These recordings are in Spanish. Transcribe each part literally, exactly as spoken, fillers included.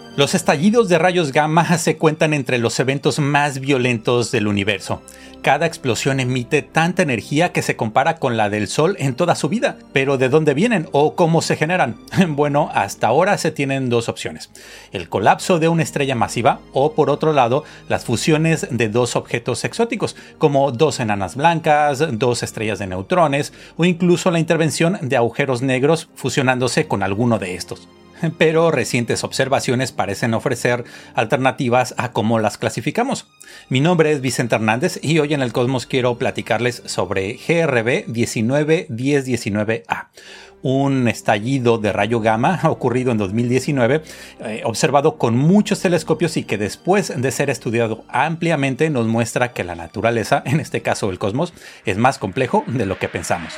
Los estallidos de rayos gamma se cuentan entre los eventos más violentos del universo. Cada explosión emite tanta energía que se compara con la del Sol en toda su vida. ¿Pero de dónde vienen o cómo se generan? Bueno, hasta ahora se tienen dos opciones. El colapso de una estrella masiva o, por otro lado, las fusiones de dos objetos exóticos, como dos enanas blancas, dos estrellas de neutrones o incluso la intervención de agujeros negros fusionándose con alguno de estos. Pero recientes observaciones parecen ofrecer alternativas a cómo las clasificamos. Mi nombre es Vicente Hernández y hoy en el Cosmos quiero platicarles sobre G R B diecinueve diez diecinueve A, un estallido de rayo gamma ocurrido en dos mil diecinueve, eh, observado con muchos telescopios y que después de ser estudiado ampliamente nos muestra que la naturaleza, en este caso el cosmos, es más complejo de lo que pensamos.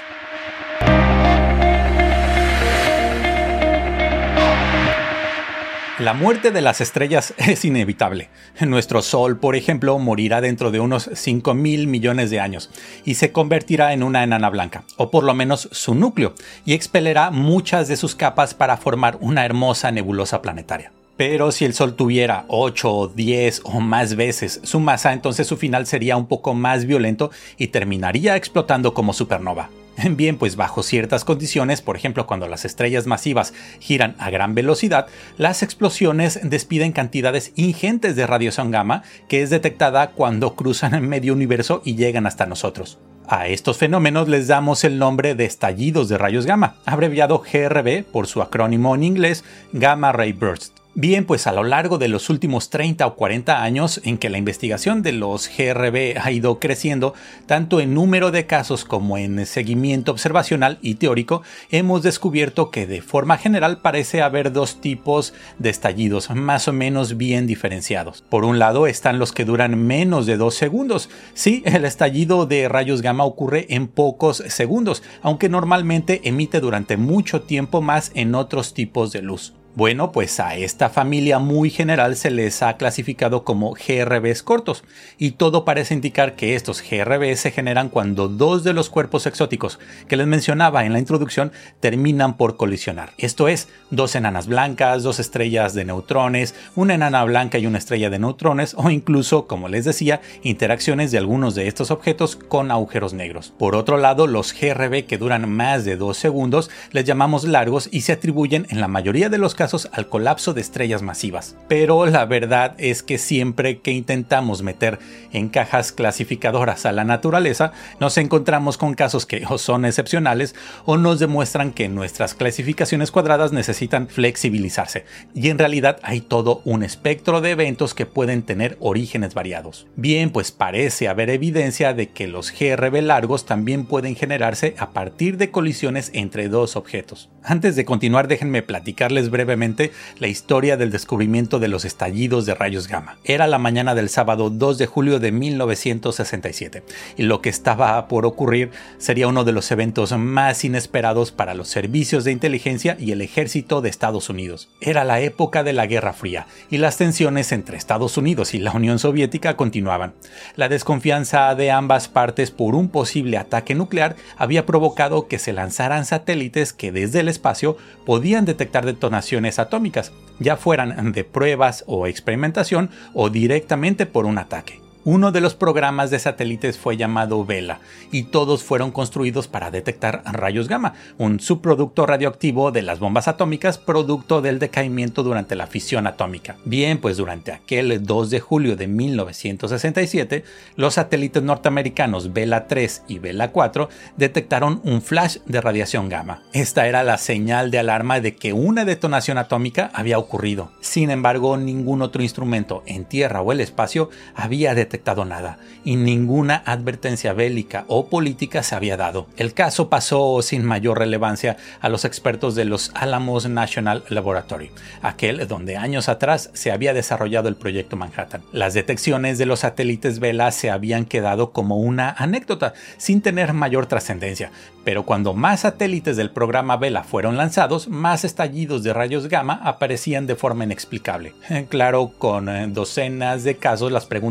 La muerte de las estrellas es inevitable. Nuestro Sol, por ejemplo, morirá dentro de unos cinco mil millones de años y se convertirá en una enana blanca, o por lo menos su núcleo, y expelerá muchas de sus capas para formar una hermosa nebulosa planetaria. Pero si el Sol tuviera ocho, diez o más veces su masa, entonces su final sería un poco más violento y terminaría explotando como supernova. Bien, pues bajo ciertas condiciones, por ejemplo cuando las estrellas masivas giran a gran velocidad, las explosiones despiden cantidades ingentes de radiación gamma que es detectada cuando cruzan el medio universo y llegan hasta nosotros. A estos fenómenos les damos el nombre de estallidos de rayos gamma, abreviado G R B por su acrónimo en inglés Gamma Ray Burst. Bien, pues a lo largo de los últimos treinta o cuarenta años en que la investigación de los G R B ha ido creciendo, tanto en número de casos como en seguimiento observacional y teórico, hemos descubierto que de forma general parece haber dos tipos de estallidos más o menos bien diferenciados. Por un lado están los que duran menos de dos segundos. Sí, el estallido de rayos gamma ocurre en pocos segundos, aunque normalmente emite durante mucho tiempo más en otros tipos de luz. Bueno, pues a esta familia muy general se les ha clasificado como G R Bs cortos, y todo parece indicar que estos G R Bs se generan cuando dos de los cuerpos exóticos que les mencionaba en la introducción terminan por colisionar. Esto es, dos enanas blancas, dos estrellas de neutrones, una enana blanca y una estrella de neutrones, o incluso, como les decía, interacciones de algunos de estos objetos con agujeros negros. Por otro lado, los G R B que duran más de dos segundos les llamamos largos y se atribuyen en la mayoría de los casos al colapso de estrellas masivas. Pero la verdad es que siempre que intentamos meter en cajas clasificadoras a la naturaleza, nos encontramos con casos que o son excepcionales o nos demuestran que nuestras clasificaciones cuadradas necesitan flexibilizarse. Y en realidad hay todo un espectro de eventos que pueden tener orígenes variados. Bien, pues parece haber evidencia de que los G R B largos también pueden generarse a partir de colisiones entre dos objetos. Antes de continuar, déjenme platicarles brevemente la historia del descubrimiento de los estallidos de rayos gamma. Era la mañana del sábado dos de julio de mil novecientos sesenta y siete, y lo que estaba por ocurrir sería uno de los eventos más inesperados para los servicios de inteligencia y el ejército de Estados Unidos. Era la época de la Guerra Fría, y las tensiones entre Estados Unidos y la Unión Soviética continuaban. La desconfianza de ambas partes por un posible ataque nuclear había provocado que se lanzaran satélites que desde el espacio podían detectar detonaciones atómicas, ya fueran de pruebas o experimentación o directamente por un ataque. Uno de los programas de satélites fue llamado Vela, y todos fueron construidos para detectar rayos gamma, un subproducto radioactivo de las bombas atómicas producto del decaimiento durante la fisión atómica. Bien, pues durante aquel dos de julio de mil novecientos sesenta y siete, los satélites norteamericanos Vela tres y Vela cuatro detectaron un flash de radiación gamma. Esta era la señal de alarma de que una detonación atómica había ocurrido. Sin embargo, ningún otro instrumento en tierra o el espacio había detectado detectado nada, y ninguna advertencia bélica o política se había dado. El caso pasó sin mayor relevancia a los expertos de los Alamos National Laboratory, aquel donde años atrás se había desarrollado el proyecto Manhattan. Las detecciones de los satélites Vela se habían quedado como una anécdota, sin tener mayor trascendencia, pero cuando más satélites del programa Vela fueron lanzados, más estallidos de rayos gamma aparecían de forma inexplicable. Claro, con docenas de casos las preguntas se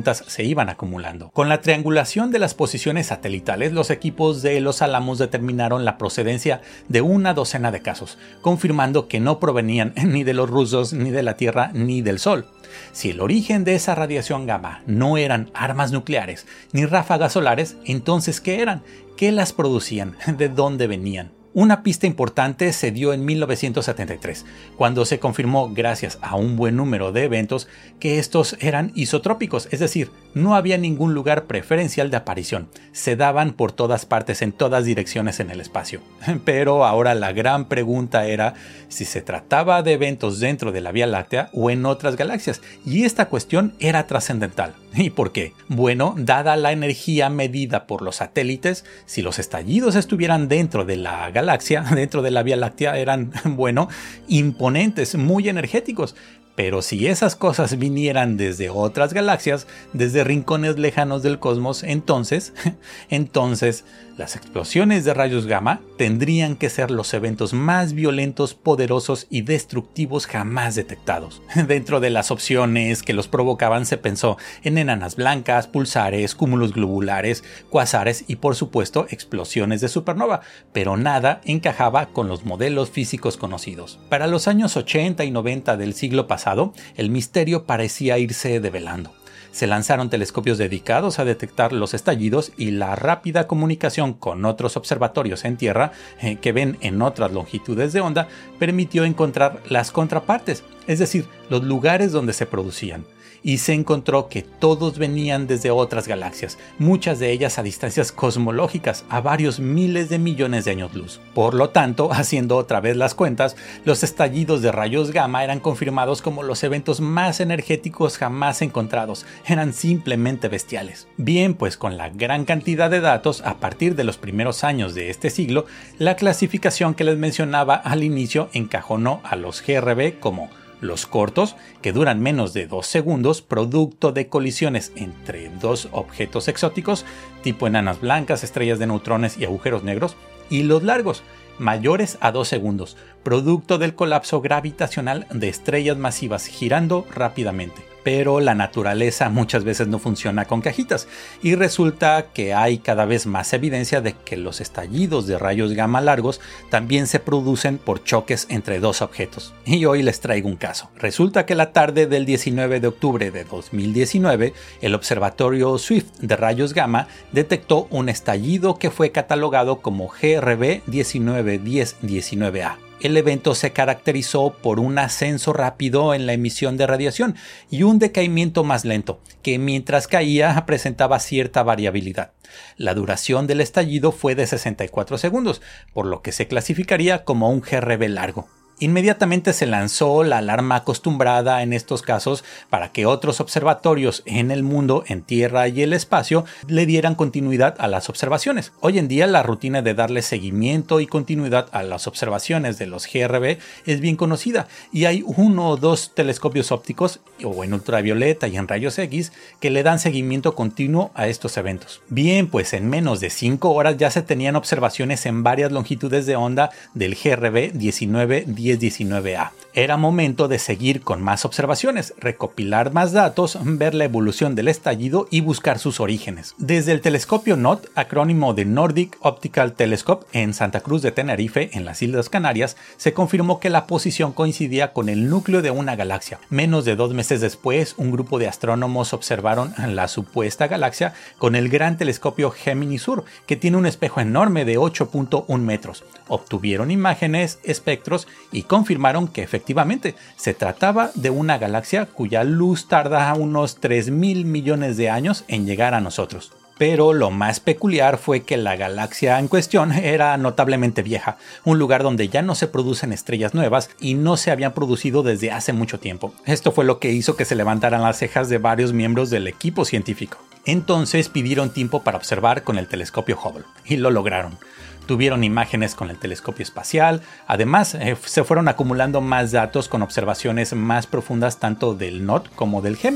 iban acumulando. Con la triangulación de las posiciones satelitales, los equipos de Los Álamos determinaron la procedencia de una docena de casos, confirmando que no provenían ni de los rusos, ni de la Tierra, ni del Sol. Si el origen de esa radiación gamma no eran armas nucleares ni ráfagas solares, entonces ¿qué eran? ¿Qué las producían? ¿De dónde venían? Una pista importante se dio en mil novecientos setenta y tres, cuando se confirmó, gracias a un buen número de eventos, que estos eran isotrópicos, es decir, no había ningún lugar preferencial de aparición, se daban por todas partes, en todas direcciones en el espacio. Pero ahora la gran pregunta era si se trataba de eventos dentro de la Vía Láctea o en otras galaxias, y esta cuestión era trascendental. ¿Y por qué? Bueno, dada la energía medida por los satélites, si los estallidos estuvieran dentro de la galaxia, galaxia, dentro de la Vía Láctea, eran, bueno, imponentes, muy energéticos. Pero si esas cosas vinieran desde otras galaxias, desde rincones lejanos del cosmos, entonces, entonces las explosiones de rayos gamma tendrían que ser los eventos más violentos, poderosos y destructivos jamás detectados. Dentro de las opciones que los provocaban se pensó en enanas blancas, pulsares, cúmulos globulares, cuasares y por supuesto explosiones de supernova, pero nada encajaba con los modelos físicos conocidos. Para los años ochenta y noventa del siglo pasado, el misterio parecía irse develando. Se lanzaron telescopios dedicados a detectar los estallidos y la rápida comunicación con otros observatorios en Tierra eh, que ven en otras longitudes de onda permitió encontrar las contrapartes, es decir, los lugares donde se producían. Y se encontró que todos venían desde otras galaxias, muchas de ellas a distancias cosmológicas, a varios miles de millones de años luz. Por lo tanto, haciendo otra vez las cuentas, los estallidos de rayos gamma eran confirmados como los eventos más energéticos jamás encontrados, eran simplemente bestiales. Bien, pues con la gran cantidad de datos, a partir de los primeros años de este siglo, la clasificación que les mencionaba al inicio encajonó a los G R B como los cortos, que duran menos de dos segundos, producto de colisiones entre dos objetos exóticos, tipo enanas blancas, estrellas de neutrones y agujeros negros, y los largos, mayores a dos segundos, producto del colapso gravitacional de estrellas masivas girando rápidamente. Pero la naturaleza muchas veces no funciona con cajitas y resulta que hay cada vez más evidencia de que los estallidos de rayos gamma largos también se producen por choques entre dos objetos. Y hoy les traigo un caso. Resulta que la tarde del diecinueve de octubre de dos mil diecinueve, el observatorio Swift de rayos gamma detectó un estallido que fue catalogado como G R B diecinueve diez diecinueve A. El evento se caracterizó por un ascenso rápido en la emisión de radiación y un decaimiento más lento, que mientras caía presentaba cierta variabilidad. La duración del estallido fue de sesenta y cuatro segundos, por lo que se clasificaría como un G R B largo. Inmediatamente se lanzó la alarma acostumbrada en estos casos para que otros observatorios en el mundo, en tierra y el espacio, le dieran continuidad a las observaciones. Hoy en día la rutina de darle seguimiento y continuidad a las observaciones de los G R B es bien conocida y hay uno o dos telescopios ópticos o en ultravioleta y en rayos X que le dan seguimiento continuo a estos eventos. Bien, pues en menos de cinco horas ya se tenían observaciones en varias longitudes de onda del G R B diecinueve diez diecinueve A. Era momento de seguir con más observaciones, recopilar más datos, ver la evolución del estallido y buscar sus orígenes. Desde el telescopio N O T, acrónimo de Nordic Optical Telescope, en Santa Cruz de Tenerife, en las Islas Canarias, se confirmó que la posición coincidía con el núcleo de una galaxia. Menos de dos meses después, un grupo de astrónomos observaron la supuesta galaxia con el gran telescopio Gemini Sur, que tiene un espejo enorme de ocho punto uno metros. Obtuvieron imágenes, espectros y confirmaron que efectivamente se trataba de una galaxia cuya luz tarda unos tres mil millones de años en llegar a nosotros. Pero lo más peculiar fue que la galaxia en cuestión era notablemente vieja, un lugar donde ya no se producen estrellas nuevas y no se habían producido desde hace mucho tiempo. Esto fue lo que hizo que se levantaran las cejas de varios miembros del equipo científico. Entonces pidieron tiempo para observar con el telescopio Hubble, y lo lograron. Tuvieron imágenes con el telescopio espacial, además eh, se fueron acumulando más datos con observaciones más profundas tanto del N O T como del Gemini.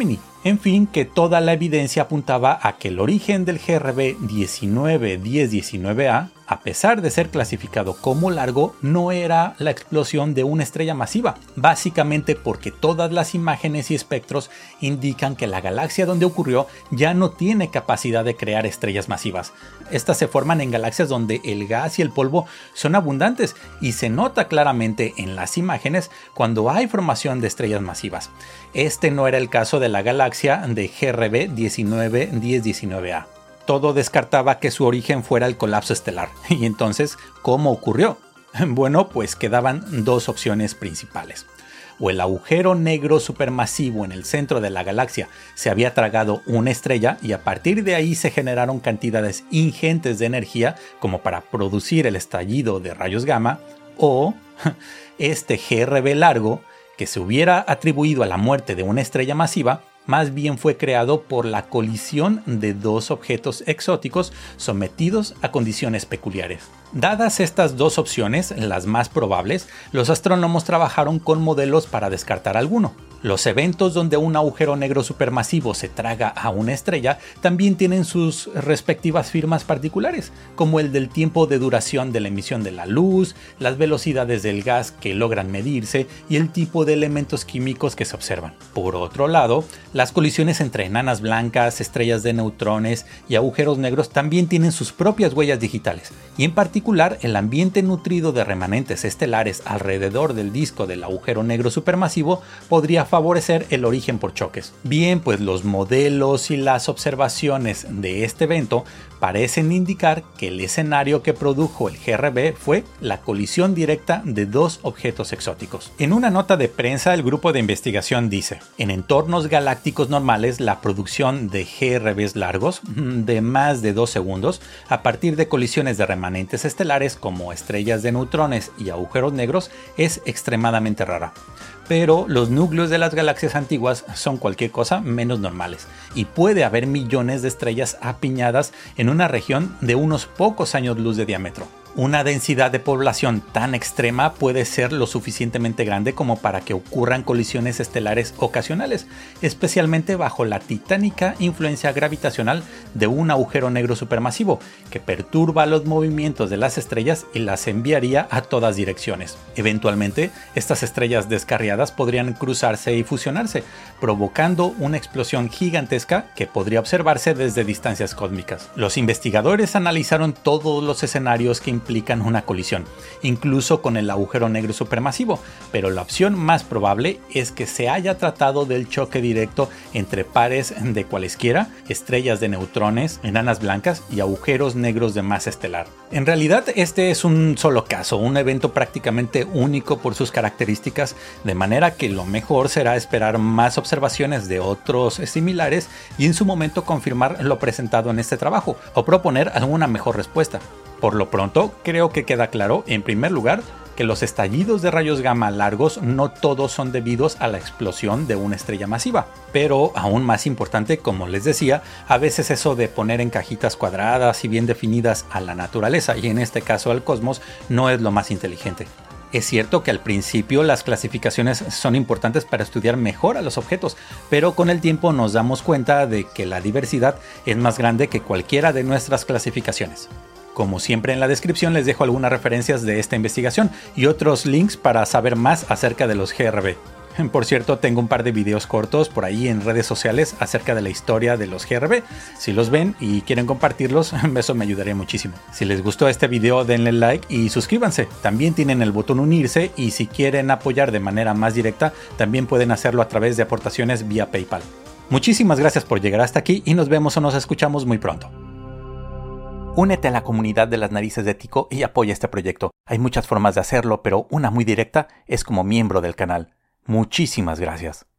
En fin, que toda la evidencia apuntaba a que el origen del G R B diecinueve diez diecinueve A, a pesar de ser clasificado como largo, no era la explosión de una estrella masiva, básicamente porque todas las imágenes y espectros indican que la galaxia donde ocurrió ya no tiene capacidad de crear estrellas masivas. Estas se forman en galaxias donde el gas y el polvo son abundantes y se nota claramente en las imágenes cuando hay formación de estrellas masivas. Este no era el caso de la galaxia de G R B diecinueve diez diecinueve A. Todo descartaba que su origen fuera el colapso estelar. Y entonces, ¿cómo ocurrió? Bueno, pues quedaban dos opciones principales. O el agujero negro supermasivo en el centro de la galaxia se había tragado una estrella y a partir de ahí se generaron cantidades ingentes de energía como para producir el estallido de rayos gamma, o este G R B largo, que se hubiera atribuido a la muerte de una estrella masiva, más bien fue creado por la colisión de dos objetos exóticos sometidos a condiciones peculiares. Dadas estas dos opciones, las más probables, los astrónomos trabajaron con modelos para descartar alguno. Los eventos donde un agujero negro supermasivo se traga a una estrella también tienen sus respectivas firmas particulares, como el del tiempo de duración de la emisión de la luz, las velocidades del gas que logran medirse y el tipo de elementos químicos que se observan. Por otro lado, las colisiones entre enanas blancas, estrellas de neutrones y agujeros negros también tienen sus propias huellas digitales, y en particular el ambiente nutrido de remanentes estelares alrededor del disco del agujero negro supermasivo podría favorecer el origen por choques. Bien, pues los modelos y las observaciones de este evento parecen indicar que el escenario que produjo el G R B fue la colisión directa de dos objetos exóticos. En una nota de prensa, el grupo de investigación dice: en entornos galácticos normales, la producción de G R Bs largos de más de dos segundos a partir de colisiones de remanentes estelares como estrellas de neutrones y agujeros negros es extremadamente rara. Pero los núcleos de las galaxias antiguas son cualquier cosa menos normales, y puede haber millones de estrellas apiñadas en una región de unos pocos años luz de diámetro. Una densidad de población tan extrema puede ser lo suficientemente grande como para que ocurran colisiones estelares ocasionales, especialmente bajo la titánica influencia gravitacional de un agujero negro supermasivo, que perturba los movimientos de las estrellas y las enviaría a todas direcciones. Eventualmente, estas estrellas descarriadas podrían cruzarse y fusionarse, provocando una explosión gigantesca que podría observarse desde distancias cósmicas. Los investigadores analizaron todos los escenarios que implican una colisión, incluso con el agujero negro supermasivo, pero la opción más probable es que se haya tratado del choque directo entre pares de cualesquiera, estrellas de neutrones, enanas blancas y agujeros negros de masa estelar. En realidad, este es un solo caso, un evento prácticamente único por sus características, de manera que lo mejor será esperar más observaciones de otros similares y en su momento confirmar lo presentado en este trabajo o proponer alguna mejor respuesta. Por lo pronto, creo que queda claro, en primer lugar, que los estallidos de rayos gamma largos no todos son debidos a la explosión de una estrella masiva, pero aún más importante, como les decía, a veces eso de poner en cajitas cuadradas y bien definidas a la naturaleza, y en este caso al cosmos, no es lo más inteligente. Es cierto que al principio las clasificaciones son importantes para estudiar mejor a los objetos, pero con el tiempo nos damos cuenta de que la diversidad es más grande que cualquiera de nuestras clasificaciones. Como siempre, en la descripción les dejo algunas referencias de esta investigación y otros links para saber más acerca de los G R B. Por cierto, tengo un par de videos cortos por ahí en redes sociales acerca de la historia de los G R B. Si los ven y quieren compartirlos, eso me ayudaría muchísimo. Si les gustó este video, denle like y suscríbanse. También tienen el botón unirse, y si quieren apoyar de manera más directa, también pueden hacerlo a través de aportaciones vía PayPal. Muchísimas gracias por llegar hasta aquí y nos vemos o nos escuchamos muy pronto. Únete a la comunidad de las narices de Tico y apoya este proyecto. Hay muchas formas de hacerlo, pero una muy directa es como miembro del canal. Muchísimas gracias.